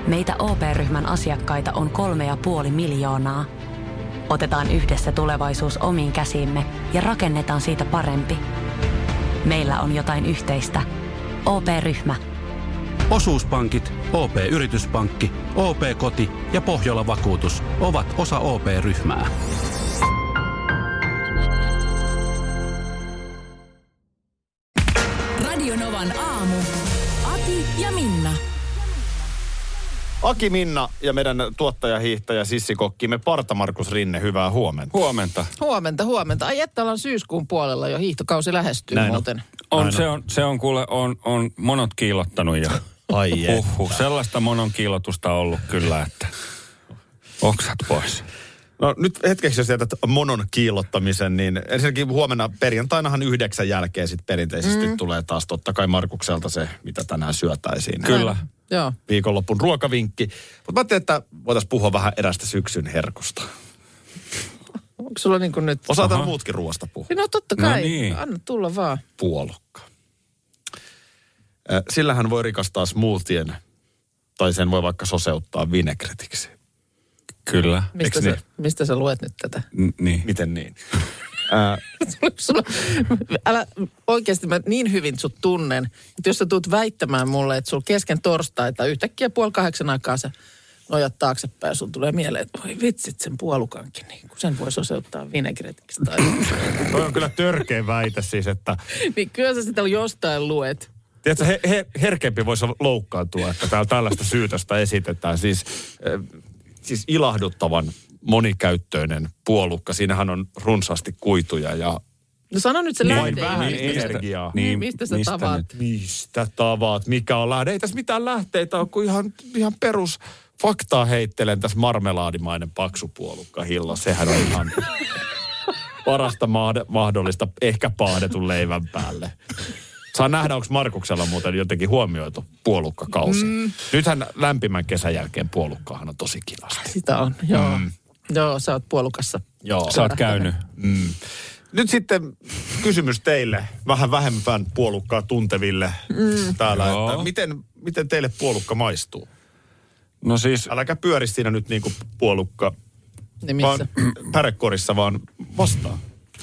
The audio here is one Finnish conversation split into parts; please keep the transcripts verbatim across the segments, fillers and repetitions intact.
Meitä O P-ryhmän asiakkaita on kolme ja puoli miljoonaa. Otetaan yhdessä tulevaisuus omiin käsiimme ja rakennetaan siitä parempi. Meillä on jotain yhteistä. O P-ryhmä. Osuuspankit, O P-yrityspankki, O P-koti ja Pohjola-vakuutus ovat osa O P-ryhmää. Radio Novan aamu. Aki ja Minna. Aki, Minna ja meidän tuottajahiihtäjä sissikokkimme Parta Markus Rinne, hyvää huomenta. Huomenta. Huomenta, huomenta. Ai että ollaan syyskuun puolella jo, hiihtokausi lähestyy Näin muuten. On, on, se on, se on kuule, on, on monot kiillottanut ja ai uhuh, sellaista monon kiillotusta on ollut kyllä, että oksat pois. No nyt hetkeksi, jos jätät monon kiillottamisen, niin ensinnäkin huomenna perjantainahan yhdeksän jälkeen sitten perinteisesti mm. tulee taas totta kai Markukselta se, mitä tänään syötäisiin. Kyllä. Joo. Viikonloppun ruokavinkki. Mutta mä ajattelin, että voitaisiin puhua vähän erästä syksyn herkusta. Onko sulla niin kuin nyt... Osaa täällä muutkin ruoasta puhua. No totta kai. No niin. Anna tulla vaan. Puolukka. Sillähän voi rikastaa smoothien, tai sen voi vaikka soseuttaa vinegretiksi. Kyllä. Mistä sä, mistä sä luet nyt tätä? N- niin. Miten niin? Ää, Sulla, älä, oikeasti mä niin hyvin sut tunnen, että jos sä tuut väittämään mulle, että sulla kesken torstaita yhtäkkiä puoli kahdeksan aikaa sä nojat taaksepäin ja sulla tulee mieleen, että voi vitsit sen puolukankin, niin kun sen voi soseuttaa vinegretiksi. Tai... toi on kyllä törkeä väite siis, että... niin kyllä sä sitä jostain luet. Tiedätkö, he, he, herkempi voisi loukkaantua, että täällä tällaista syytöstä esitetään. Siis, äh, siis ilahduttavan monikäyttöinen puolukka. Siinähän on runsaasti kuituja ja... No sano nyt se Niin, lähde. vähän Mistä, energiaa. niin, mistä sä mistä tavaat? nyt? Mistä tavaat? Mikä on lähde? Ei tässä mitään lähteitä ole, kuin ihan, ihan perus faktaa heittelen tässä marmelaadimainen paksupuolukka hillo. Sehän on ihan parasta mahdollista ehkä paahdetun leivän päälle. Saa nähdä, onko Markuksella muuten jotenkin huomioitu puolukkakausi. Mm. Nythän lämpimän kesän jälkeen puolukkaahan on tosi kivasti. Sitä on, joo. Mm. Joo, sä oot puolukassa. Joo. Sä oot käynyt. Mm. Nyt sitten kysymys teille, vähän vähemmän puolukkaa tunteville mm. täällä, Joo. että miten, miten teille puolukka maistuu? No siis... Äläkä pyöri siinä nyt niinku puolukka, Niin missä? vaan pärekorissa, vaan vastaan.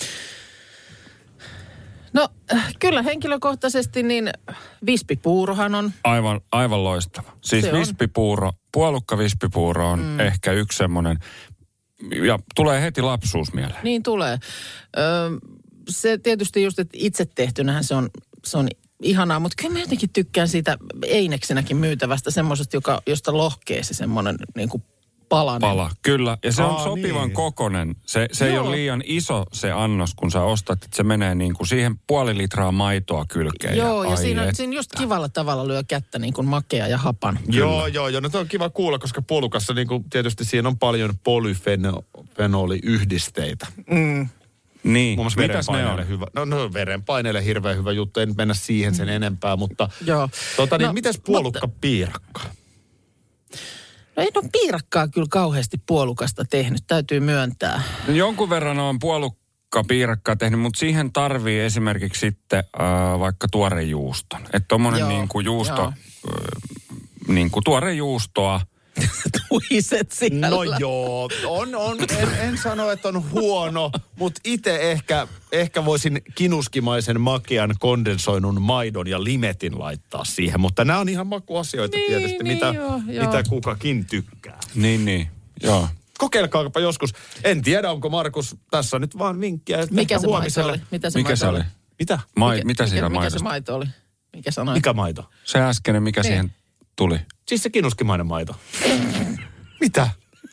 No kyllä henkilökohtaisesti niin vispipuurohan on. Aivan, aivan loistava. Siis Se on. vispipuuro, puolukka vispipuuro on mm. ehkä yksi semmoinen, ja tulee heti lapsuus mieleen. Niin tulee. Öö, se tietysti just, että itse tehtynähän se on, se on ihanaa, mutta kyllä mä jotenkin tykkään siitä eineksenäkin myytävästä semmoisesta, joka, josta lohkee se semmoinen niin kuin palanen. Pala, kyllä. Ja se on Aa, sopivan niin. kokonen. Se, se ei Joo. ole liian iso se annos, kun sä ostat, että se menee niin kuin siihen puoli litraa maitoa kylkeen. Joo, ja, ja ai siinä, et. siinä just kivalla tavalla lyö kättä niin kuin makea ja hapan. Joo, joo, joo. No se on kiva kuulla, koska puolukassa niinku, tietysti siinä on paljon polyfenoliyhdisteitä. Mm. Niin, Muun muassa mitäs ne verenpaineelle on? hyvä. No, no verenpaineelle hirveän hyvä juttu. En mennä siihen sen enempää, mutta... Joo. Tota niin, No, mites puolukka piirakka? No ei ole piirakkaa kyllä kauheasti puolukasta tehnyt, täytyy myöntää. No jonkun verran on puolukkapiirakkaa tehnyt, mutta siihen tarvii esimerkiksi sitten äh, vaikka tuorejuuston. Että tommonen Joo, niin kuin juusto, joo. äh, niin kuin tuorejuustoa. Tuiset siellä. No joo, on, on. En, en sano, että on huono, mutta itse ehkä, ehkä voisin kinuskimaisen makean kondensoinun maidon ja limetin laittaa siihen. Mutta nämä on ihan makuasioita Niin, tietysti, niin, mitä, joo, joo. mitä kukakin tykkää. Niin, niin, joo. Kokeilkaapa joskus. En tiedä, onko Markus tässä nyt vaan vinkkiä. että Mikä ehkä se maito huomiselle- oli? Mitä se Mikä maito se oli? Mitä? Mai, Mikä, mitä siinä mikä, mikä maidosta? se maito oli? Mikä sanoit? Mikä maito? Se äskeinen, mikä Niin. siihen tuli? Siis se kinuskimainen maito. Mitä?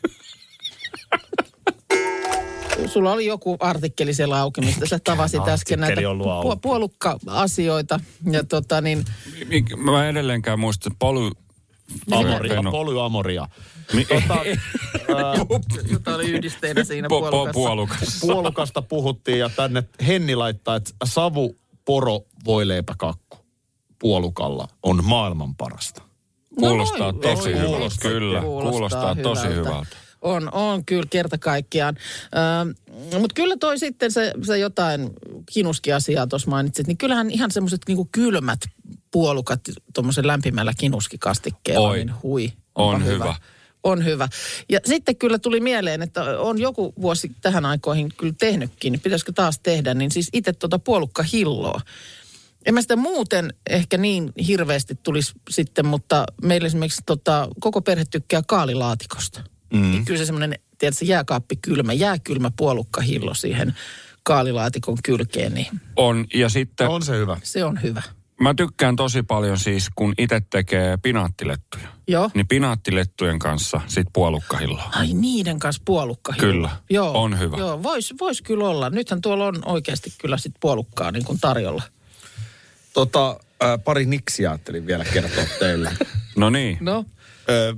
Sulla oli joku artikkeli siellä auki, mistä sä tavasit äsken näitä artikkeli ollut auki? pu- puolukka-asioita. Ja tota niin, Mi- Mä en edelleenkään muista, että poly... Amoria, Feno- polyamoria. Mi- Tota, ää, jota oli yhdisteenä siinä po- po- puolukassa. puolukassa. puolukasta puhuttiin ja tänne Henni laittaa, että savu, poro, voileipäkakku puolukalla on maailman parasta. Kuulostaa No, tosi oi, hyvältä. oi, Kyllä, kuulostaa tosi hyvältä. On, on kyllä kerta kaikkiaan. Öö, Mutta kyllä toi sitten se, se jotain kinuskiasiaa tuossa mainitsit, niin kyllähän ihan semmoiset niinku kylmät puolukat tuommoisen lämpimällä kinuskikastikkeella, Oi. niin hui. Onpa On hyvä. On hyvä. Ja sitten kyllä tuli mieleen, että on joku vuosi tähän aikoihin kyllä tehnytkin, niin pitäisikö taas tehdä, niin siis itse tuota puolukkahilloa. En mä sitä muuten ehkä niin hirveästi tulisi sitten, mutta meillä esimerkiksi tota, koko perhe tykkää kaalilaatikosta. Mm. Niin kyllä se semmoinen, tiedätkö, jääkaappi kylmä, jääkylmä puolukkahillo siihen kaalilaatikon kylkeen. Niin On, ja sitten... On se hyvä. se on hyvä. Mä tykkään tosi paljon siis, kun itse tekee pinaattilettuja. Joo. Niin pinaattilettujen kanssa sit puolukkahilloa. Ai niiden kanssa puolukkahillo. Kyllä, Joo, on hyvä. Joo, vois, vois kyllä olla. Nythän tuolla on oikeasti kyllä sit puolukkaa niin kuin tarjolla. Tota, äh, pari niksiä ajattelin vielä kertoa teille. No niin. No, Ö,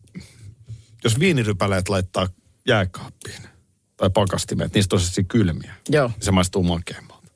jos viinirypäleet laittaa jääkaappiin tai pakastimet, niistä on siis kylmiä. joo. Se maistuu makeammalta.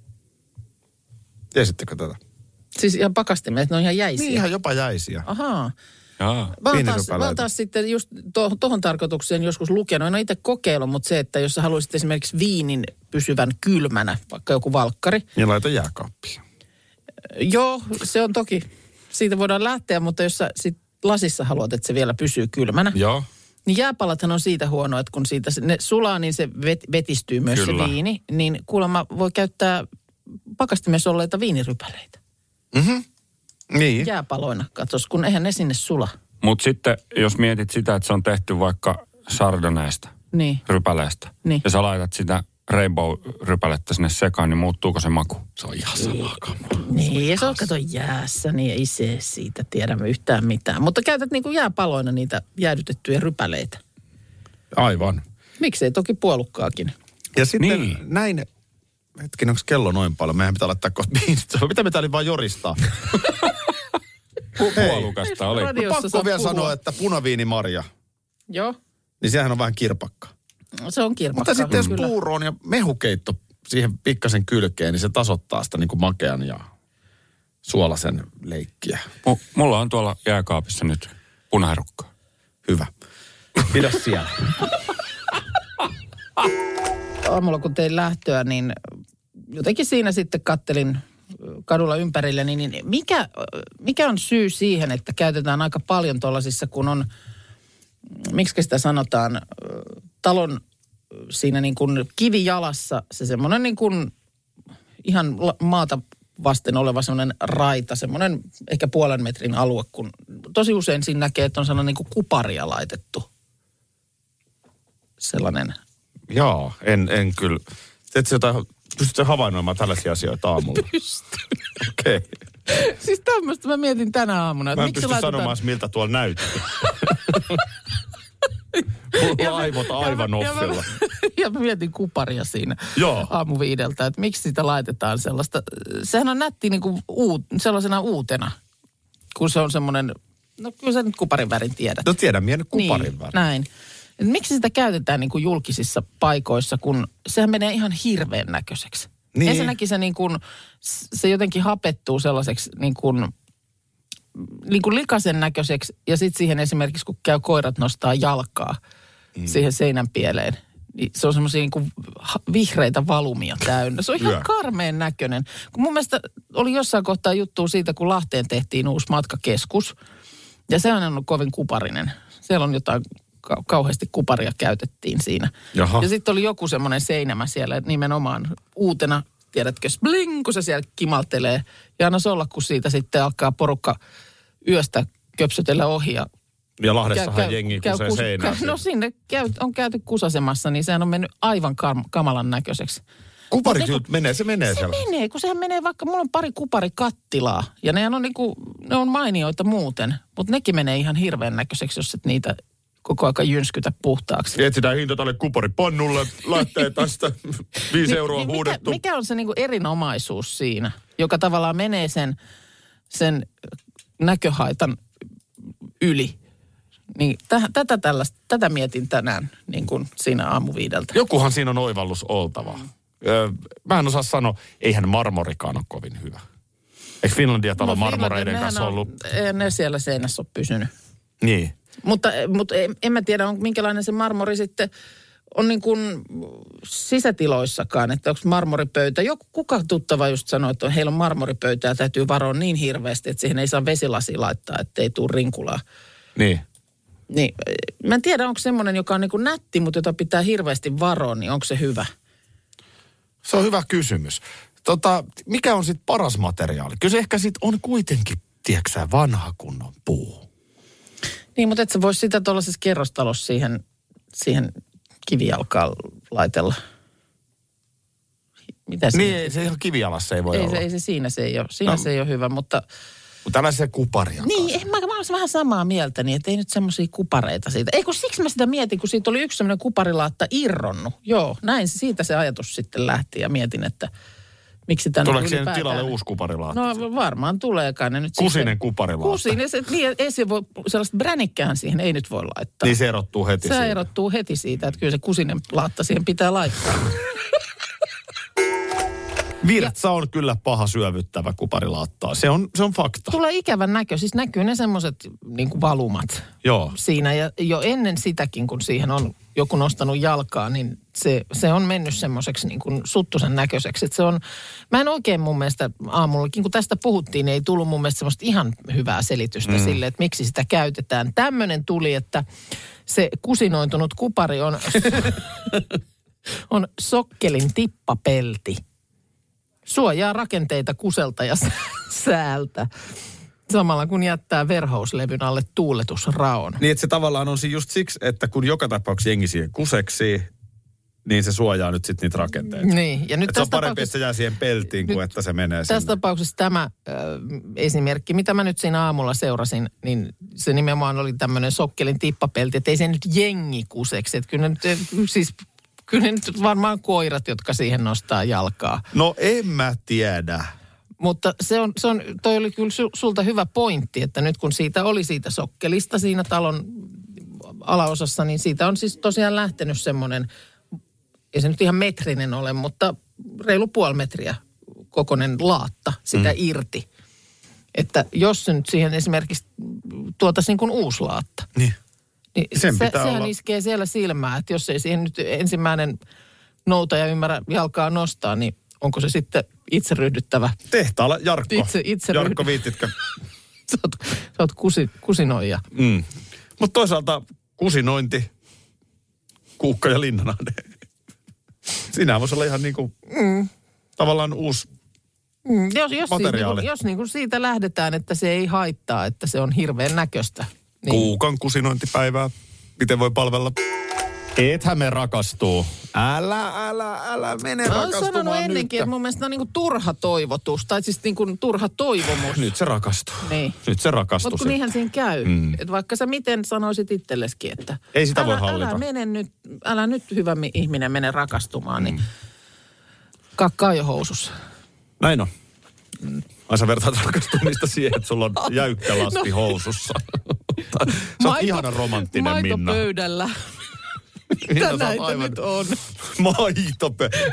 Tiesittekö tätä? Siis ihan pakastimet, ne on ihan jäisiä. Niin ihan jopa jäisiä. Ahaa. Jaa. Mä oon taas, Viinirypäleitä. mä oon taas sitten just to, tohon tarkoitukseen joskus lukenut. En ole itse kokeillut, mutta se, että jos sä haluaisit esimerkiksi viinin pysyvän kylmänä, vaikka joku valkkari. Niin laita jääkaappiin. Joo, se on toki, siitä voidaan lähteä, mutta jos sä sit lasissa haluat, että se vielä pysyy kylmänä. Joo. Niin jääpalathan on siitä huono, että kun siitä se- ne sulaa, niin se vet, vetistyy myös Kyllä. se viini. Niin kuulemma voi käyttää pakastimessa olleita viinirypäleitä. Mhm. Niin. Jääpaloina, katsos, kun eihän ne sinne sula. Mutta sitten, jos mietit sitä, että se on tehty vaikka Chardonnaysta, Niin. rypäleestä, Niin. ja sä laitat sitä rainbow-rypälettä sinne sekaan, niin muuttuuko se maku? Se on ihan samaa kamaa. Niin, ja se on kato jäässä, niin ei se siitä tiedä yhtään mitään. Mutta käytät niin kuin jääpaloina niitä jäädytettyjä rypäleitä. Aivan. Miksei toki puolukkaakin. Ja sitten Niin. näin, hetken, onko kello noin paljon? Meidän pitää laittaa kohta biisit. Mitä me täällä vaan joristaa? Pu- puolukasta oli. Radiossa Pakko saa vielä puhua. sanoa, että punaviinimarja, Joo, niin sehän on vähän kirpakka. se on kirmakka. Mutta sitten jos kyllä. puuroon ja mehukeitto siihen pikkasen kylkeen, niin se tasoittaa sitä niin kuin makean ja suolasen leikkiä. M- mulla on tuolla jääkaapissa nyt punaherukkaa. Hyvä. Pidä siellä. Aamulla kun tein lähtöä, niin jotenkin siinä sitten kattelin kadulla ympärillä, niin mikä, mikä on syy siihen, että käytetään aika paljon tuollaisissa, kun on, miksi sitä sanotaan, talon siinä niin kuin kivijalassa se semmoinen niin kuin ihan la- maata vasten oleva semmoinen raita, semmoinen ehkä puolen metrin alue, kun tosi usein siinä näkee, että on sellainen niin kuin kuparia laitettu. Sellainen. Joo, en, en kyllä. Teetkö jotain, pystytkö havainnoimaan tällaisia asioita aamulla? Pystyn. Okei. Okay. Siis tämmöistä mä mietin tänä aamuna. Että Mä en miksi pysty laitetaan... sanomaan, miltä tuolla näyttää. Mulla on aivot aivan ja mä- offilla. Ja mä, ja mä mietin kuparia siinä Joo. aamuviideltä, että miksi sitä laitetaan sellaista. Sehän on nätti niin kuin uut, sellaisena uutena, kun se on semmoinen, no kyllä sä nyt kuparin värin tiedät. No tiedän, minä nyt kuparin niin, värin. näin. Et miksi sitä käytetään niin kuin julkisissa paikoissa, kun sehän menee ihan hirveän näköiseksi. Niin. Ensinnäkin se, niin kuin, se jotenkin hapettuu sellaiseksi niin kuin, niin kuin likaisen näköiseksi. Ja sitten siihen esimerkiksi, kun käy koirat nostaa jalkaa mm. siihen seinän pieleen, niin se on semmoisia niin kuin ha- vihreitä valumia täynnä. Se on ihan Hyvä. karmeen näköinen. Kun mun mielestä oli jossain kohtaa juttua siitä, kun Lahteen tehtiin uusi matkakeskus. Ja se on ollut kovin kuparinen. Siellä on jotain ka- kauheasti kuparia käytettiin siinä. Jaha. Ja sitten oli joku semmoinen seinämä siellä nimenomaan uutena, tiedätkö, bling, kun se siellä kimaltelee. Ja anna olla, kun siitä sitten alkaa porukka yöstä köpsötellä ohi. Ja Ja Lahdessahan jengi kusee kus- seinään. käy, no sinne käy, on käyty kusasemassa, niin sehän on mennyt aivan kam- kamalan näköiseksi. Kupari Mut kyllä niinku- menee, se menee Se siellä. menee, kun sehän menee vaikka, mulla on pari kuparikattilaa. Ja ne on, niinku, ne on mainioita muuten, mutta nekin menee ihan hirveän näköiseksi, jos et niitä koko aika jynskytä puhtaaksi. Etsitään hinta tälle kuparipannulle, lähtee tästä viisi euroa niin huudettu. mikä, mikä on se niinku erinomaisuus siinä, joka tavallaan menee sen, sen näköhaitan yli? Niin täh, tätä, tällaista, tätä mietin tänään niin kuin siinä aamuviideltä. Jokuhan siinä on oivallus oltava. Öö, mä en osaa sanoa, eihän marmorikaan ole kovin hyvä. Eikö Finlandia-talo no, marmoreiden Finlandia, kanssa nehän ollut? On, ei ne siellä seinässä ole pysynyt. Niin. Mutta, mutta en, en mä tiedä, on, minkälainen se marmori sitten on niin kuin sisätiloissakaan, että onko marmoripöytä. Joku, kuka tuttava just sanoi, että heillä on marmoripöytä ja täytyy varoa niin hirveästi, että siihen ei saa vesilasi laittaa, ettei tule rinkulaa. Niin. Niin, mä en tiedä, onko semmoinen, joka on niin kuin nätti, mutta jota pitää hirveästi varoa, niin onko se hyvä? Se on hyvä kysymys. Tota, mikä on sitten paras materiaali? Kyllä se ehkä sitten on kuitenkin, tiedätkö sä, vanha kunnon puu. Niin, mutta et sä vois sitä tuollaisessa kerrostalossa siihen, siihen kivijalkaan laitella. Mitä niin, ei se ihan kivijalassa ei voi ei olla. Se, ei se siinä se ei ole. Siinä no, se ei ole hyvä, mutta... Mutta tällaisia kuparia. Niin, mä, mä olisin vähän samaa mieltä, niin että ei nyt semmoisia kupareita siitä. Ei kun siksi mä sitä mietin, kun siitä oli yksi semmoinen kuparilaatta irronnut. Joo, näin siitä se ajatus sitten lähti ja mietin, että miksi tänne tuleeko siihen tilalle uusi kuparilaatta? No varmaan tuleekaan ne nyt. Kusinen sitten, kuparilaatta. Kusinen, se, niin, ei se voi, sellaista bränikkään siihen ei nyt voi laittaa. Niin se erottuu heti se siitä. Se erottuu heti siitä, että kyllä se kusinen laatta siihen pitää laittaa. Virtsa on kyllä paha syövyttävä kuparilaattaa. Se on, se on fakta. Tulee ikävän näkö. Siis näkyy ne semmoiset niin kuin valumat Joo. siinä. Ja jo ennen sitäkin, kun siihen on joku nostanut jalkaa, niin se, se on mennyt semmoiseksi niin kuin suttusen näköiseksi. Että se on, mä en oikein mun mielestä aamullakin, kun tästä puhuttiin, niin ei tullut mun mielestä semmoista ihan hyvää selitystä mm. sille, että miksi sitä käytetään. Tämmöinen tuli, että se kusinoitunut kupari on, on sokkelin tippapelti. Suojaa rakenteita kuselta ja säältä, samalla kun jättää verhouslevyn alle tuuletusraon. Niin, että se tavallaan on just siksi, että kun joka tapauksessa jengi siihen kuseksii, niin se suojaa nyt sitten niitä rakenteita. Niin, ja nyt se on parempi, että se jää siihen peltiin, kuin että se menee sinne. Tässä tapauksessa tämä äh, esimerkki, mitä mä nyt siinä aamulla seurasin, niin se nimenomaan oli tämmöinen sokkelin tippapelti, että ei se nyt jengi kuseksi. Että kyllä nyt siis... Kyllä ne nyt varmaan koirat, jotka siihen nostaa jalkaa. No en mä tiedä. Mutta se on, se on, toi oli kyllä sulta hyvä pointti, että nyt kun siitä oli siitä sokkelista siinä talon alaosassa, niin siitä on siis tosiaan lähtenyt semmoinen, ei se nyt ihan metrinen ole, mutta reilu puoli metriä kokoinen laatta sitä mm. irti. Että jos se nyt siihen esimerkiksi tuotaisiin niin kuin uusi laatta. Niin. Niin sen se, pitää sehän olla. iskee siellä silmää, että jos ei siihen nyt ensimmäinen noutaja ymmärrä jalkaa nostaa, niin onko se sitten itse ryhdyttävä? Tehtaalla Jarkko. Itse, itse Jarkko ryhdy... viititkö? sä oot, sä oot kusi, kusinoija. Mm. Mutta toisaalta kusinointi, Kuukka ja Linnanahde. Siinähän voisi olla ihan niin kuin mm. tavallaan uusi mm. jos, jos materiaali. Siis, jos niin kuin siitä lähdetään, että se ei haittaa, että se on hirveän näköistä. Niin. Kuukan kusinointipäivää. Miten voi palvella? Ethän me rakastuu. Älä, älä, älä mene mä rakastumaan nyt. Mä oon sanonut ennenkin, että mun mielestä on niinku turha toivotus. Tai siis niinku turha toivomus. Nyt se rakastuu. Niin. Nyt se rakastuu. Mutta kun niinhän siinä käy. Mm. Että vaikka sä miten sanoisit itselleskin, että... Ei sitä älä, voi hallita. Älä mene nyt, älä nyt hyvä ihminen mene rakastumaan, mm. niin kakkaa jo housussa. Näin on. Mm. Ai sä vertaat rakastumista siihen, että sulla on jäykkä lasti no. housussa. Sä oot ihana romanttinen, maito Minna. Maito pöydällä. Mitä näitä aivan... nyt on? Maito pöydällä.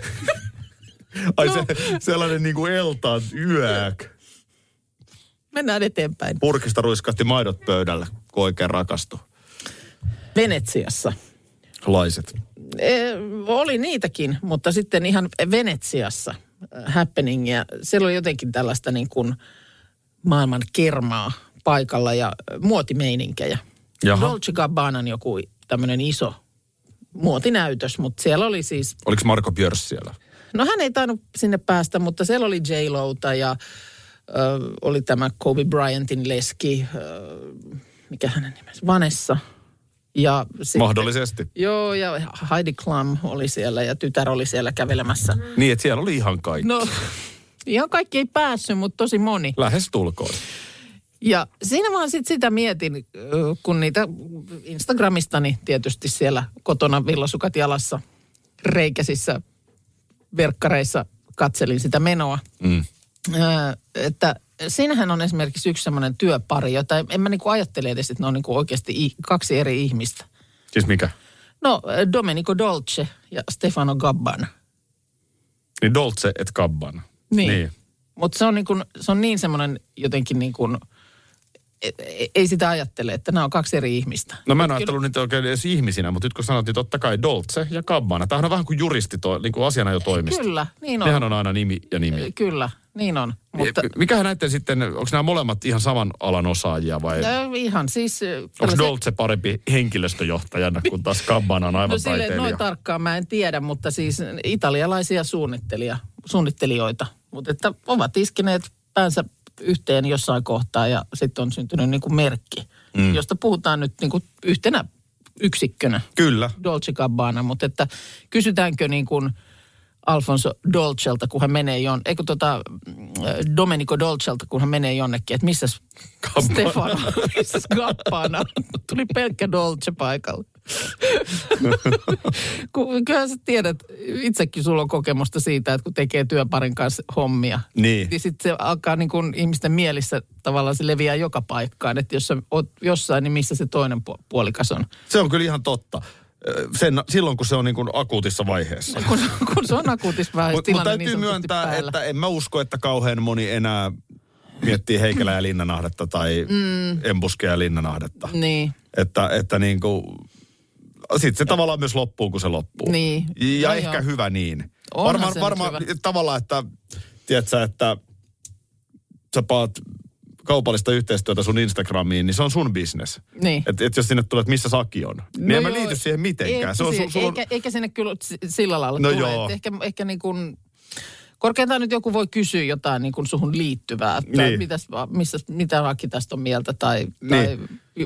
Ai no. se, sellainen niin kuin eltaan yök. Mennään eteenpäin. Purkista ruiskahti maidot pöydällä, kun oikein rakastui. Venetsiassa. Laiset. E, oli niitäkin, mutta sitten ihan Venetsiassa happeningia. Siellä oli jotenkin tällaista niin kuin maailman kermaa paikalla ja muotimeininkejä. Jaha. Dolce Gabbanan joku tämmöinen iso muotinäytös, mutta siellä oli siis... Oliko Marko Björs siellä? No hän ei tainnut sinne päästä, mutta siellä oli J-Lota ja ö, oli tämä Kobe Bryantin leski, ö, mikä hänen nimensä, Vanessa. Ja sitten, mahdollisesti. Joo, ja Heidi Klum oli siellä ja tytär oli siellä kävelemässä. Niin, että siellä oli ihan kaikki. No, ihan kaikki ei päässyt, mutta tosi moni. Lähes tulkoon. Ja siinä vaan sit sitä mietin, kun niitä Instagramistani tietysti siellä kotona villasukat jalassa reikäisissä verkkareissa katselin sitä menoa. Mm. Että siinähän on esimerkiksi yksi semmoinen työpari, jota en mä niinku ajattele edes, että ne on niinku oikeasti kaksi eri ihmistä. Siis mikä? No, Domenico Dolce ja Stefano Gabbana. Niin Dolce et Gabbana. Niin. niin. Mutta se on niin kuin, se on niin semmoinen jotenkin niin kuin, ei sitä ajattele, että nämä on kaksi eri ihmistä. No mä en ajatellut niitä oikein edes ihmisinä, mutta nyt kun sanot, niin totta kai Dolce ja Gabbana. Tämähän on vähän kuin juristi, toi, niin kuin asiana jo toimista. Kyllä, niin on. Nehän on aina nimi ja nimi. Kyllä, niin on. Mutta, mikähän näiden sitten, onko nämä molemmat ihan saman alan osaajia vai? No, ihan siis... Onko Dolce parempi henkilöstöjohtajana kuin taas Gabbana on aivan no, sille, taiteilija? noin tarkkaan mä en tiedä, mutta siis italialaisia suunnittelija, suunnittelijoita. Mutta että ovat iskineet päänsä yhteen jossain kohtaa ja sitten on syntynyt niin kuin merkki, mm. josta puhutaan nyt niin kuin yhtenä yksikkönä. Kyllä. Dolce Gabbana, mutta että kysytäänkö niin kuin Alfonso Dolcelta, kun hän menee jon, eikö tota Domenico Dolcelta, kun hän menee jonnekin, että missäs Stefano, missäs Gabbana, tuli pelkkä Dolce paikalle. Kyllähän sä tiedät, itsekin sulla on kokemusta siitä, että kun tekee työparin kanssa hommia, niin, niin sitten se alkaa niin kuin ihmisten mielissä tavallaan se leviää joka paikkaan, että jos sä oot jossain, niin missä se toinen puolikas on. Se on kyllä ihan totta. Sen, silloin, kun se on niin kuin akuutissa vaiheessa. Kun, kun se on akuutissa vaiheessa, Mutta tilanne täytyy niin myöntää, päällä. että en mä usko, että kauhean moni enää miettii Heikelä ja Linnanahdetta tai mm. Embuskeja ja Linnanahdetta. Niin. Että, että niin kuin, sitten se tavallaan myös loppuu, kun se loppuu. Niin. Ja no ehkä joo. hyvä niin. Onhan varmaan se varmaan hyvä. tavallaan, että tiedätkö, että sä paat kaupallista yhteistyötä sun Instagramiin, niin se on sun business. Niin. Että et jos sinne tulee, että missä Saki on, niin No en mä joo, liity siihen mitenkään. ei, Se on, siihen, sulla on, eikä, eikä sinne kyllä s- sillä lailla No tule. joo. Että Ehkä, ehkä niin kuin, korkeintaan nyt joku voi kysyä jotain niin kuin suhun liittyvää. Tai Niin. mitäs, missä, mitä Aki tästä on mieltä tai... Niin. tai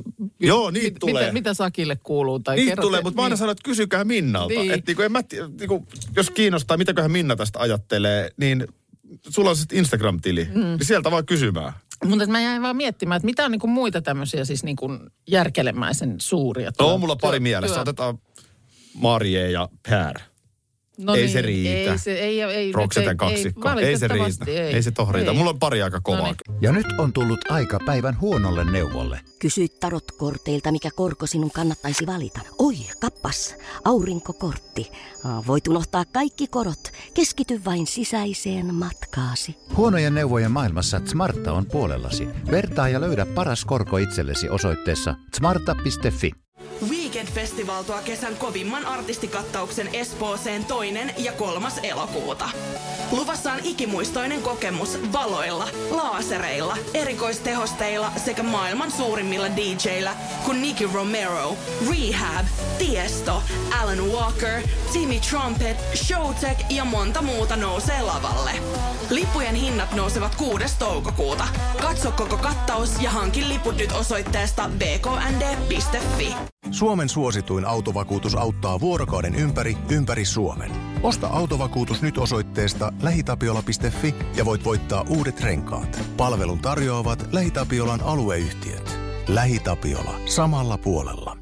Joo, niitä mit, tulee. Mitä, mitä Sakille kuuluu? Tai niitä kerrot- tulee, mutta mä aina niin. sanon, että kysykää Minnalta. Niin. Että niinku, en mä, ti- niinku, jos kiinnostaa, mitäköhän Minna tästä ajattelee, niin sulla on sitten Instagram-tili. Mm. Niin sieltä vaan kysymään. Mutta mä jäin vaan miettimään, että mitä on niinku muita tämmöisiä siis niinku järkelemäisen suuria. No työ- on mulla pari työ- mielessä. työ- Otetaan Marie ja Per. No ei niin, se riitä. Ei se, ei, ei, Rokseten ei, kaksikko. ei, Ei se riitä. valitettavasti Ei, ei se toh riitä. Ei. Mulla on pari aika kovaa. No niin. Ja nyt on tullut aika päivän huonolle neuvolle. Kysy tarotkorteilta, mikä korko sinun kannattaisi valita. Oi, kappas, aurinkokortti. Ah, voit unohtaa kaikki korot. Keskity vain sisäiseen matkaasi. Huonojen neuvojen maailmassa Smarta on puolellasi. Vertaa ja löydä paras korko itsellesi osoitteessa smarta piste fi. Weekend Festival tuo kesän kovimman artistikattauksen Espooseen toinen ja kolmas elokuuta. Luvassa on ikimuistoinen kokemus valoilla, laasereilla, erikoistehosteilla sekä maailman suurimmilla D J:illä kuin Nicky Romero, Rehab, Tiesto, Alan Walker, Timmy Trumpet, Showtek ja monta muuta nousee lavalle. Lippujen hinnat nousevat kuudes toukokuuta. Katso koko kattaus ja hankin liput nyt osoitteesta b k n d piste f i. Suomen suosituin autovakuutus auttaa vuorokauden ympäri, ympäri Suomen. Osta autovakuutus nyt osoitteesta lähitapiola piste fi ja voit voittaa uudet renkaat. Palvelun tarjoavat LähiTapiolan alueyhtiöt. LähiTapiola. Samalla puolella.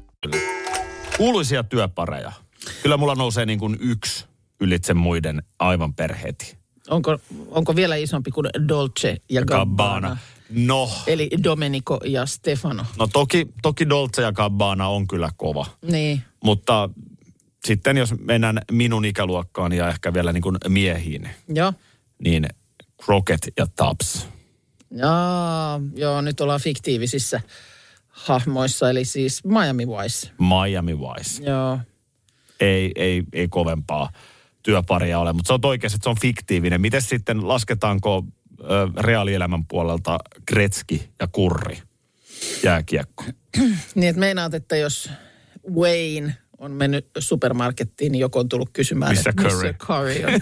Kuuluisia työpareja. Kyllä mulla nousee niin kuin yksi ylitse muiden aivan perheeti. Onko, onko vielä isompi kuin Dolce ja Gabbana? Gabbana. No. Eli Domenico ja Stefano. No toki, toki Dolce ja Gabbana on kyllä kova. Niin. Mutta sitten jos mennään minun ikäluokkaan ja ehkä vielä niin kuin miehiin, Joo. niin Crockett ja Tubbs. Jaa, joo, nyt ollaan fiktiivisissä hahmoissa, eli siis Miami Vice. Miami Vice. Joo. Ei, ei, ei kovempaa työparia ole, mutta se on oikeasti, että se on fiktiivinen. Miten sitten lasketaanko ö, reaalielämän puolelta Gretzky ja Kurri jääkiekko? Niin, että meinaat, että jos Wayne on mennyt supermarkettiin, niin joku on tullut kysymään, Missä että Curry? missä Curry on.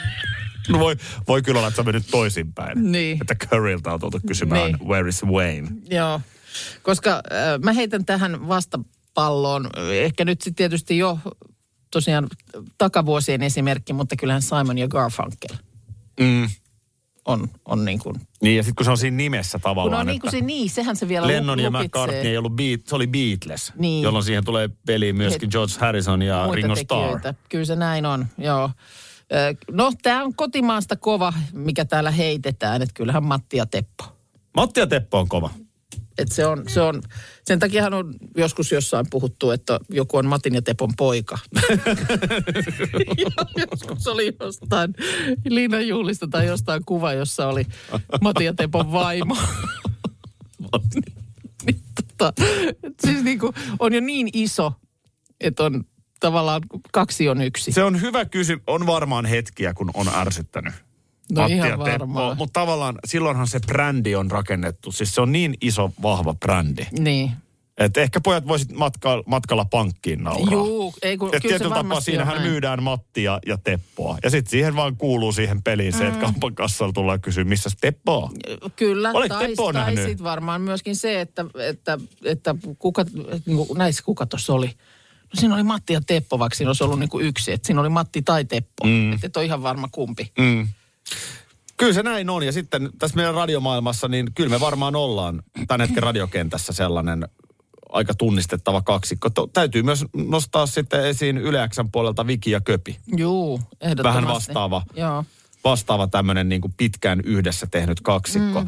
No voi, voi kyllä olla, että se on mennyt toisinpäin. Niin. Että Currylta on tultu kysymään, Niin. where is Wayne? Joo, koska äh, mä heitän tähän vastapalloon, ehkä nyt sitten tietysti jo tosiaan takavuosien esimerkki, mutta kyllähän Simon ja Garfunkel Mm. on, on niin kuin... Niin, ja sitten kun se on siinä nimessä tavallaan, Kun on niin kuin se, niin, sehän se vielä Lennon ja lukitsee. McCartney ei ollut Beat, se oli Beatles, Niin. jolloin siihen tulee peliin myöskin He- George Harrison ja muita Ringo Starr. tekijöitä. Kyllä se näin on, joo. Ö, No, tämä on kotimaasta kova, mikä täällä heitetään, että kyllähän Matti ja Teppo. Matti ja Teppo on kova. Että se on, se on, sen takiahan on joskus jossain puhuttu, että joku on Matin ja Tepon poika. Ja joskus oli jostain Liinan juhlista tai jostain kuva, jossa oli Matin ja Tepon vaimo. Niin, tota, et siis niinku, on jo niin iso, että on tavallaan kaksi on yksi. Se on hyvä kysymys. On varmaan hetkiä, kun on ärsyttänyt. No Matti ihan ja Teppo. varmaan. Mutta tavallaan silloinhan se brändi on rakennettu. Siis se on niin iso, vahva brändi. Niin. Että ehkä pojat voisit matkalla, matkalla pankkiin nauraa. Juu, ei kun ja kyllä se tietyllä tapaa varmasti siinähän on näin. myydään Mattia ja Teppoa. Ja sitten siihen vaan kuuluu siihen peliin se, että kaupan kassalla tullaan kysyä, missä Teppo on. Kyllä, Olet tai, Teppoa tai nähnyt? sitten varmaan myöskin se, että, että, että kuka, näissä kuka tuossa oli. No siinä oli Matti ja Teppo, vaikka siinä olisi ollut niin kuin yksi. Että siinä oli Matti tai Teppo. Mm. Että et ole ihan varma kumpi. Mm. Kyllä se näin on. Ja sitten tässä meidän radiomaailmassa, niin kyllä me varmaan ollaan tämän hetken radiokentässä sellainen aika tunnistettava kaksikko. To, täytyy myös nostaa sitten esiin Yle X:n puolelta Viki ja Köpi. Juu, ehdottomasti. Vähän vastaava, Joo. vastaava tämmöinen niin kuin pitkään yhdessä tehnyt kaksikko. Mm.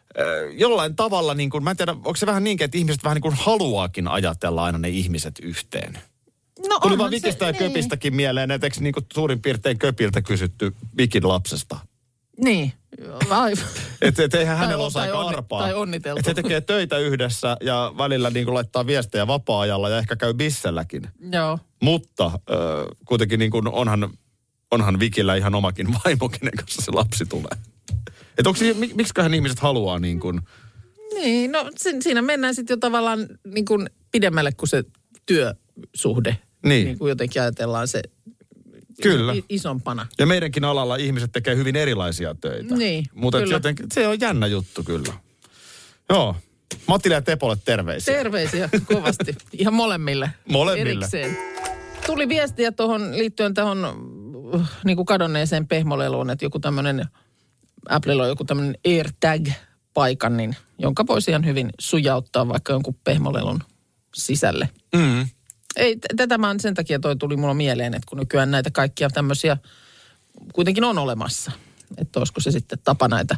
Jollain tavalla, niin kuin, mä en tiedä, onko se vähän niinkin, että ihmiset vähän niin kuin haluaakin ajatella aina ne ihmiset yhteen. No tuli vaan Vikistä ja niin. Köpistäkin mieleen, että eikö niin kuin suurin piirtein Köpiltä kysytty Vikin lapsesta? Niin, aivan. Että et eihän Tai hänellä on- osaa tai aika onni- arpaa. tai onniteltu. Että he tekee töitä yhdessä ja välillä niin kuin laittaa viestejä vapaa-ajalla ja ehkä käy bisselläkin. Joo. Mutta äh, kuitenkin niin kuin onhan, onhan Vikillä ihan omakin vaimo, kenen kanssa se lapsi tulee. Että onko mik, miksiköhän ihmiset haluaa niin kuin... Niin, no si- siinä mennään sitten jo tavallaan niin kuin pidemmälle kuin se työsuhde. Niin. Niin kuin jotenkin ajatellaan se Kyllä. i- isompana. Ja meidänkin alalla ihmiset tekee hyvin erilaisia töitä. Niin, Mutta kyllä. jotenkin se on jännä juttu kyllä. Joo. Mattille ja Tepolle terveisiä. Terveisiä kovasti. Ihan molemmille. Molemmille. Erikseen. Tuli viestiä tuohon liittyen tähän niin kuin kadonneeseen pehmoleluun, että joku tämmöinen, Applella on joku tämmöinen AirTag-paikan, niin, jonka voisi ihan hyvin sujauttaa vaikka jonkun pehmolelun sisälle. Mm. Ei, t- tätä mä sen takia toi tuli mulla mieleen, että kun nykyään näitä kaikkia tämmöisiä kuitenkin on olemassa. Että olisiko se sitten tapa näitä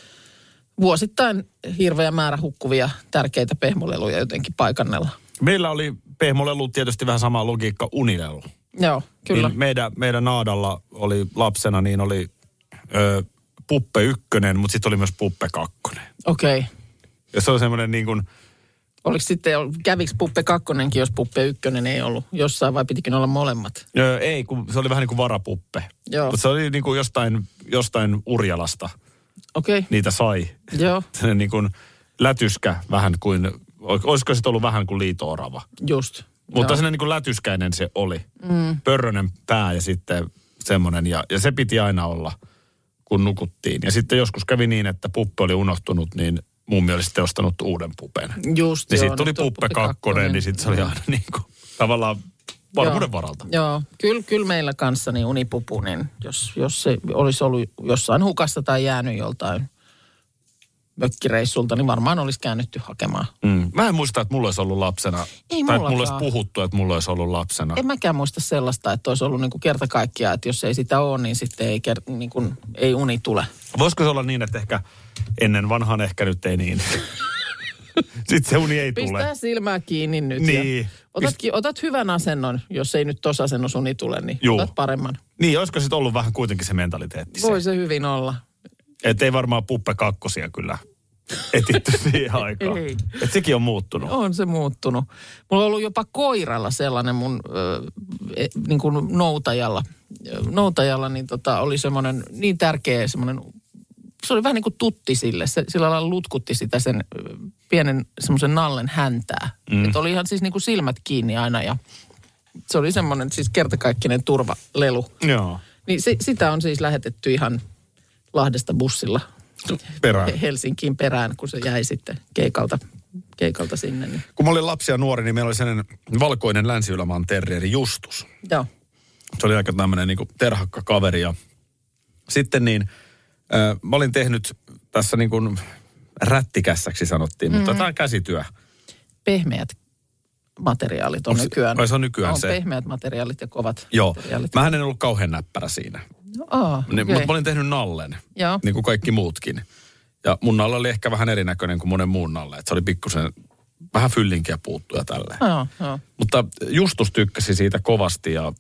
vuosittain hirveä määrä hukkuvia tärkeitä pehmoleluja jotenkin paikannella. Meillä oli pehmolelu tietysti vähän sama logiikka unilelu. Joo, kyllä. Niin meidän, meidän Naadalla oli lapsena, niin oli ö, Puppe ykkönen, mutta sitten oli myös Puppe kakkonen. Okei. Okay. Ja se on semmoinen niin kuin... Oliko sitten, kävikö Puppe kakkonenkin, jos Puppe ykkönen ei ollut jossain vai pitikin olla molemmat? Ö, ei, kun se oli vähän niin kuin varapuppe. Joo. Mutta se oli niin kuin jostain, jostain Urjalasta. Okei. Okay. Niitä sai. Joo. Sellainen niin kuin lätyskä vähän kuin, olisiko se ollut vähän kuin liito-orava. Just. Mutta Joo. sellainen niin kuin lätyskäinen se oli. Mm. Pörrönen pää ja sitten semmoinen. Ja, ja se piti aina olla, kun nukuttiin. Ja sitten joskus kävi niin, että puppe oli unohtunut, niin mummi oli sitten ostanut uuden pupen. Just, niin joo, sitten tuli nyt on Puppe Puppe kakkonen, kakkonen. niin sitten se oli aina niin kuin tavallaan varmuuden Joo. varalta. Joo, kyllä, kyllä meillä kanssa niin unipupu, niin jos, jos se olisi ollut jossain hukassa tai jäänyt joltain mökkireissulta, niin varmaan olisi käännytty hakemaan. Mm. Mä en muista, että mulla olisi ollut lapsena, Ei tai että mulla olisi mullakaan. puhuttu, että mulla olisi ollut lapsena. En mäkään muista sellaista, että olisi ollut niin kuin kerta kaikkiaan, että jos ei sitä ole, niin sitten ei, ker- niin kuin, ei uni tule. Voisiko se olla niin, että ehkä ennen vanhaan ehkä nyt ei niin. Sitten se uni ei tule. Pistää silmää kiinni nyt. Niin. Ja otat, otat hyvän asennon, jos ei nyt tuossa asennossa uni tule, niin Juu. otat paremman. Niin, olisiko sitten ollut vähän kuitenkin se mentaliteetti? Voi se hyvin olla. Että ei varmaan Puppe kakkosia kyllä etitty siihen aikaan. Ei. Että sekin on muuttunut. On se muuttunut. Mulla on ollut jopa koiralla sellainen mun ö, e, niin kuin noutajalla. Noutajalla niin tota, oli semmoinen niin tärkeä semmoinen, se oli vähän niin kuin tutti sille. Se, sillä lailla lutkutti sitä sen ö, pienen semmoisen nallen häntää. Mm. Että oli ihan siis niin kuin silmät kiinni aina ja se oli semmoinen siis kertakaikkinen turvalelu. Joo. Niin se, sitä on siis lähetetty ihan Lahdesta bussilla Perään. Helsinkiin perään, kun se jäi sitten keikalta, keikalta sinne. Niin. Kun mä olin lapsi ja nuori, niin meillä oli sellainen valkoinen Länsi-Ylämaan terrieri Justus. Joo. Se oli aika tämmöinen niin kuin terhakka kaveri. Ja sitten niin, äh, mä olin tehnyt tässä niin kuin rättikässäksi sanottiin, mutta mm-hmm. tämä on käsityö. Pehmeät materiaalit on Onks- nykyään. vai se on nykyään on se? pehmeät materiaalit ja kovat Joo. materiaalit. Mähän en ollut kauhean näppärä siinä. No, aa, Niin, okay. mutta mä olin tehnyt nallen, Joo. niin kuin kaikki muutkin. Ja mun nalle oli ehkä vähän erinäköinen kuin monen muun nalle. Että se oli pikkusen vähän fyllinkiä puuttu ja tälleen. Joo, joo. Mutta Justus tykkäsi siitä kovasti ja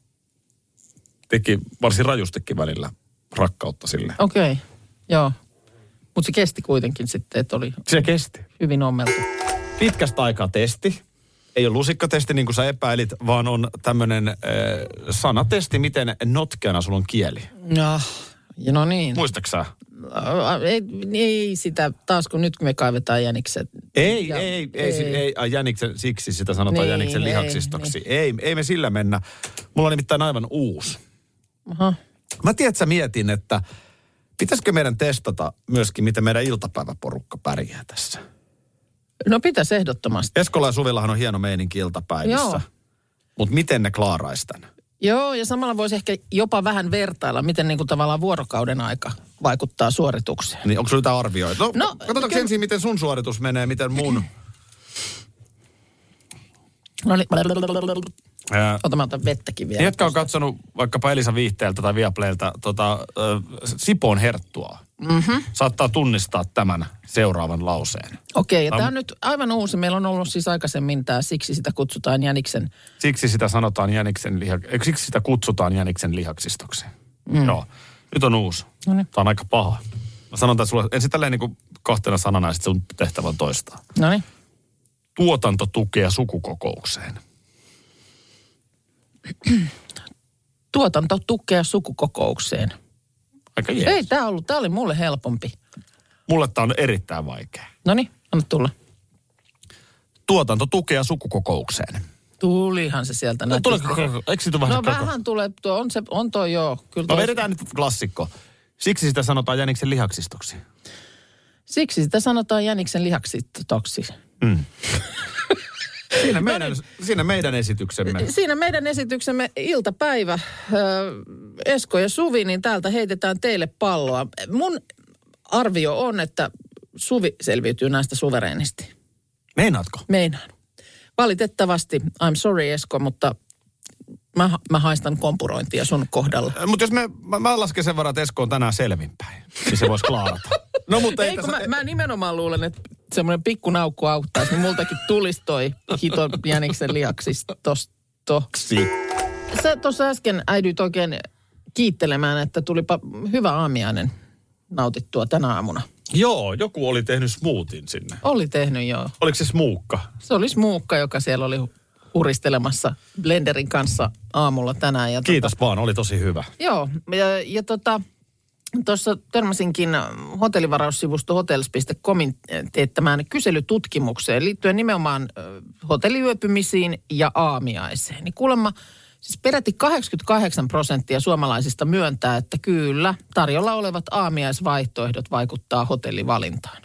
teki varsin rajustikin välillä rakkautta sille. Okei, okay. Joo. Mutta se kesti kuitenkin sitten, että oli Se kesti. hyvin ommeltu. Pitkästä aikaa testi. Ei ole lusikkatesti niin kuin sä epäilit, vaan on tämmöinen äh, sanatesti, miten notkeana sulla on kieli. Ja, Ja no niin. Muistaksä? Ei, ei sitä, taas kun nyt kun me kaivetaan jänikset. Ei, ja, ei, ei, ei, ei, ei ai jäniksen, siksi sitä sanotaan niin, jäniksen lihaksistoksi. Ei, ei, ei me sillä mennä. Mulla on nimittäin aivan uusi. Aha. Mä tiedätkö, mietin, että pitäisikö meidän testata myöskin, miten meidän iltapäiväporukka pärjää tässä. No pitäisi ehdottomasti. Eskola ja Suvillahan on hieno meininki iltapäivissä. Joo. Mutta miten ne klaaraisi tämän? Joo, ja samalla voisi ehkä jopa vähän vertailla, miten niin kuin tavallaan vuorokauden aika vaikuttaa suoritukseen. Niin, onko sinulla jotain arvioita? No, no katsotaanko kyllä... ensin, miten sun suoritus menee, miten mun... No niin, ota mä otan vettäkin vielä. Ne, jotka on katsonut vaikkapa Elisa Viihteeltä tai Viaplaylta tota, äh, Sipoon herttua, mm-hmm. saattaa tunnistaa tämän seuraavan lauseen. Okei, ja tämä on nyt aivan uusi. Meillä on ollut siis aikaisemmin tämä, siksi sitä kutsutaan jäniksen. Siksi sitä sanotaan jäniksen liha, siksi sitä kutsutaan jäniksen lihaksistoksi. Mm. Joo, nyt on uusi. Noniin. Tämä on aika paha. Mä sanon tämän sulle, ensin tälleen niin kuin kahtena sanana, ja sitten sun tehtävä on toistaa. Noniin. Tuotantotukea sukukokoukseen. Tuotantotukea sukukokoukseen. Aika jees. Ei, tämä ollut, tämä oli mulle helpompi. Mulle tämä on erittäin vaikea. Noniin, anna tulla. Tuotantotukea sukukokoukseen. Tulihan se sieltä. No, tule, eikö siitä vähän No koko? vähän tulee, tuo on, se, on toi joo. Kyllä no toi... vedetään nyt klassikko. Siksi sitä sanotaan jäniksen lihaksistoksi. Siksi sitä sanotaan jäniksen lihaksistoksi. Mm. Siinä, meidän, siinä meidän esityksemme. Siinä meidän esityksemme iltapäivä. Esko ja Suvi, niin täältä heitetään teille palloa. Mun arvio on, että Suvi selviytyy näistä suvereenisti. Meinaatko? Meinaan. Valitettavasti, I'm sorry Esko, mutta mä, mä haistan kompurointia sun kohdalla. Mutta jos me, mä, mä lasken sen varan, että Esko on tänään selvinpäin, niin se voisi klaarata. No, mutta ei, ei tässä... mä, mä nimenomaan luulen, että semmoinen pikku naukku auttaisi, niin multakin tulisi toi hiton jäniksen lihaksistoksi. Sä tuossa äsken äidyit oikein kiittelemään, että tulipa hyvä aamiainen nautittua tänä aamuna. Joo, joku oli tehnyt smoothien sinne. Oli tehnyt, joo. Oliko se smuukka? Se oli smuukka, joka siellä oli huristelemassa blenderin kanssa aamulla tänään. Ja Kiitos tota, vaan, oli tosi hyvä. Joo, ja, ja tota, tuossa törmäsinkin hotellivaraussivusto hotels piste comin teettämään kyselytutkimukseen liittyen nimenomaan hotelliyöpymisiin ja aamiaiseen. Niin kuulemma siis peräti kahdeksankymmentäkahdeksan prosenttia suomalaisista myöntää, että kyllä tarjolla olevat aamiaisvaihtoehdot vaikuttaa hotellivalintaan.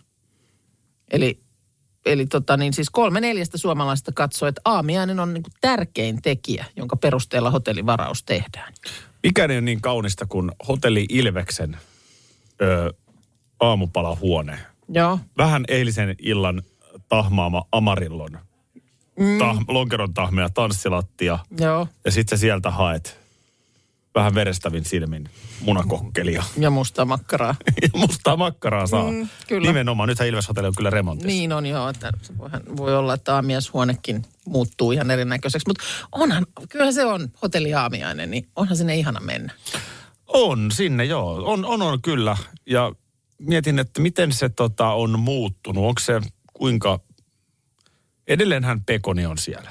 Eli, eli tota niin, siis kolme neljästä suomalaisista katsoo, että aamiainen on niin kuin tärkein tekijä, jonka perusteella hotellivaraus tehdään. Mikään ei ole niin kaunista kuin hotelli Ilveksen ö, aamupalahuone. Joo. Vähän eilisen illan tahmaama Amarillon mm. tah, lonkeron tahmea tanssilattia. Joo. Ja sitten sä sieltä haet vähän verestävin silmin munakokkelia. Ja mustaa makkaraa. ja mustaa makkaraa saa. Mm, kyllä. Nimenomaan. Nythän Ilves-hotelli on kyllä remontissa. Niin on joo, että se voi, voi olla, että aamiaishuonekin muuttuu ihan erinäköiseksi. Mutta onhan, kyllä se on hotelliaamiainen, niin onhan sinne ihana mennä. On sinne, joo. On, on, on kyllä. Ja mietin, että miten se tota, on muuttunut. Onko se kuinka... Edelleenhän pekoni on siellä.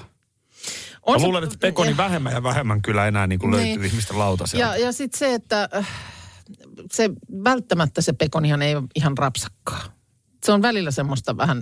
On Mä luulen, että pekoni eh, vähemmän ja vähemmän kyllä enää niin kuin niin. löytyy ihmisten lautaselta. Ja, ja sitten se, että se välttämättä se pekonihan ei ole ihan rapsakkaa. Se on välillä semmoista vähän,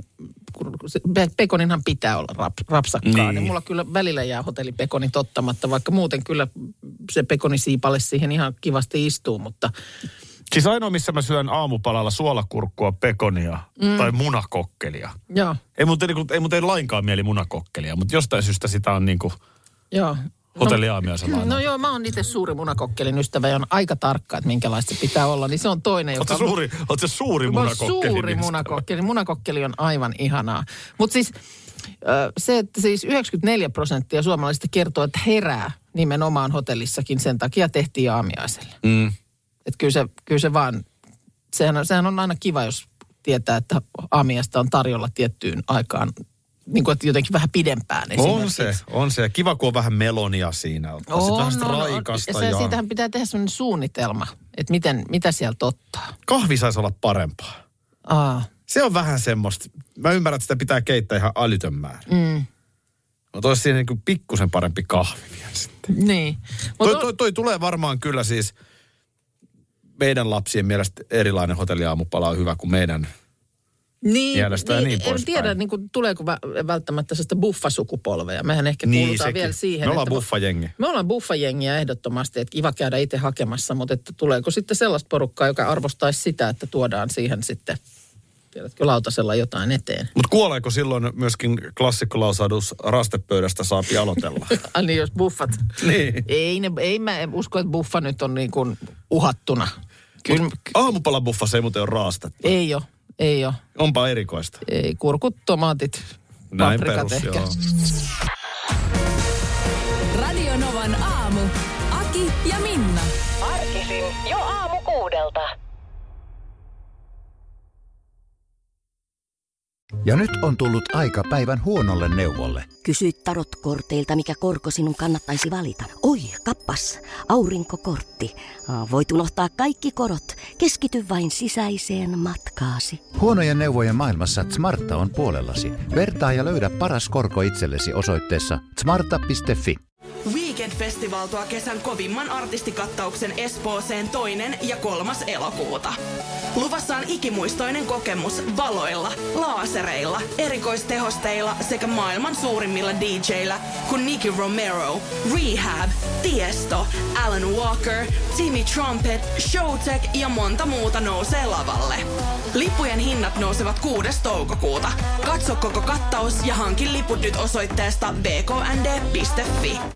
pekoninhan pitää olla rap, rapsakkaa. Niin. niin mulla kyllä välillä jää hotellipekoni tottamatta, vaikka muuten kyllä se pekonisiipale siihen ihan kivasti istuu, mutta... Siis ainoa, missä mä syön aamupalalla suolakurkkua, pekonia mm. tai munakokkelia. Joo. Ei mun, ei mun ei lainkaan mieli munakokkelia, mutta jostain syystä sitä on niinku joo. hotelliaamiaisella. No, no joo, mä oon itse suuri munakokkelin ystävä ja on aika tarkka, että minkälaista se pitää olla. Niin se on toinen, joka... Oletko suuri, oletko suuri munakokkeli? Suuri munakokkeli. Munakokkeli on aivan ihanaa. Mutta siis se, että siis yhdeksänkymmentäneljä prosenttia suomalaisista kertoo, että herää nimenomaan hotellissakin. Sen takia tehtiin aamiaiselle. Mm. Että kyllä se, kyllä se vaan, sehän, sehän on aina kiva, jos tietää, että aamiaista on tarjolla tiettyyn aikaan, niin kuin että jotenkin vähän pidempään On se, on se. Kiva, kun on vähän melonia siinä. On, on, vähän on, raikasta. Se, ja... Siitähän pitää tehdä sellainen suunnitelma, että miten, mitä sieltä ottaa. Kahvi saisi olla parempaa. Aa. Se on vähän semmoista. Mä ymmärrän, että sitä pitää keittää ihan älytön määrä. Mm. Mutta olisi siinä niin kuin pikkusen parempi kahvi vielä sitten. Niin. Toi, toi, toi tulee varmaan kyllä siis... meidän lapsien mielestä erilainen hotelliaamupala on hyvä kuin meidän niin, mielestä niin, ja niin en poispäin. tiedä, niin kuin, tuleeko välttämättä sellaista buffasukupolveja. Mehän ehkä Niin, kuulutaan sekin. vielä siihen. Me ollaan että buffajengi. Me ollaan buffajengiä ehdottomasti, että kiva käydä itse hakemassa, mutta että tuleeko sitten sellaista porukkaa, joka arvostaisi sitä, että tuodaan siihen sitten, tiedätkö, lautasella jotain eteen. Mutta kuoleeko silloin myöskin klassikkolausahdus rastepöydästä saapi aloitella? Ai niin, jos buffat. Niin. Ei, ne, ei mä usko, että buffa nyt on niin kuin uhattuna. Kyllä, Aamupalabuffassa ei muuten ole raastetta. ei ole, ei ole. Onpa erikoista. Ei, kurkut, tomaatit, Näin paprikat perus, ehkä. joo. Radio Novan aamu. Aki ja Minna. Arkisin jo aamu kuudelta. Ja nyt on tullut aika päivän huonolle neuvolle. Kysy tarotkorteilta, mikä korko sinun kannattaisi valita. Oi, kappas, aurinkokortti. Voit unohtaa kaikki korot. Keskity vain sisäiseen matkaasi. Huonojen neuvojen maailmassa Smarta on puolellasi. Vertaa ja löydä paras korko itsellesi osoitteessa smarta piste fi. Weekend-festival tuo kesän kovimman artistikattauksen Espooseen toinen ja kolmas elokuuta. Luvassa on ikimuistoinen kokemus valoilla, laasereilla, erikoistehosteilla sekä maailman suurimmilla D J:illä kuin Nicky Romero, Rehab, Tiesto, Alan Walker, Timmy Trumpet, Showtek ja monta muuta nousee lavalle. Lippujen hinnat nousevat kuudes toukokuuta. Katso koko kattaus ja hankin liput nyt osoitteesta b k n d piste f i.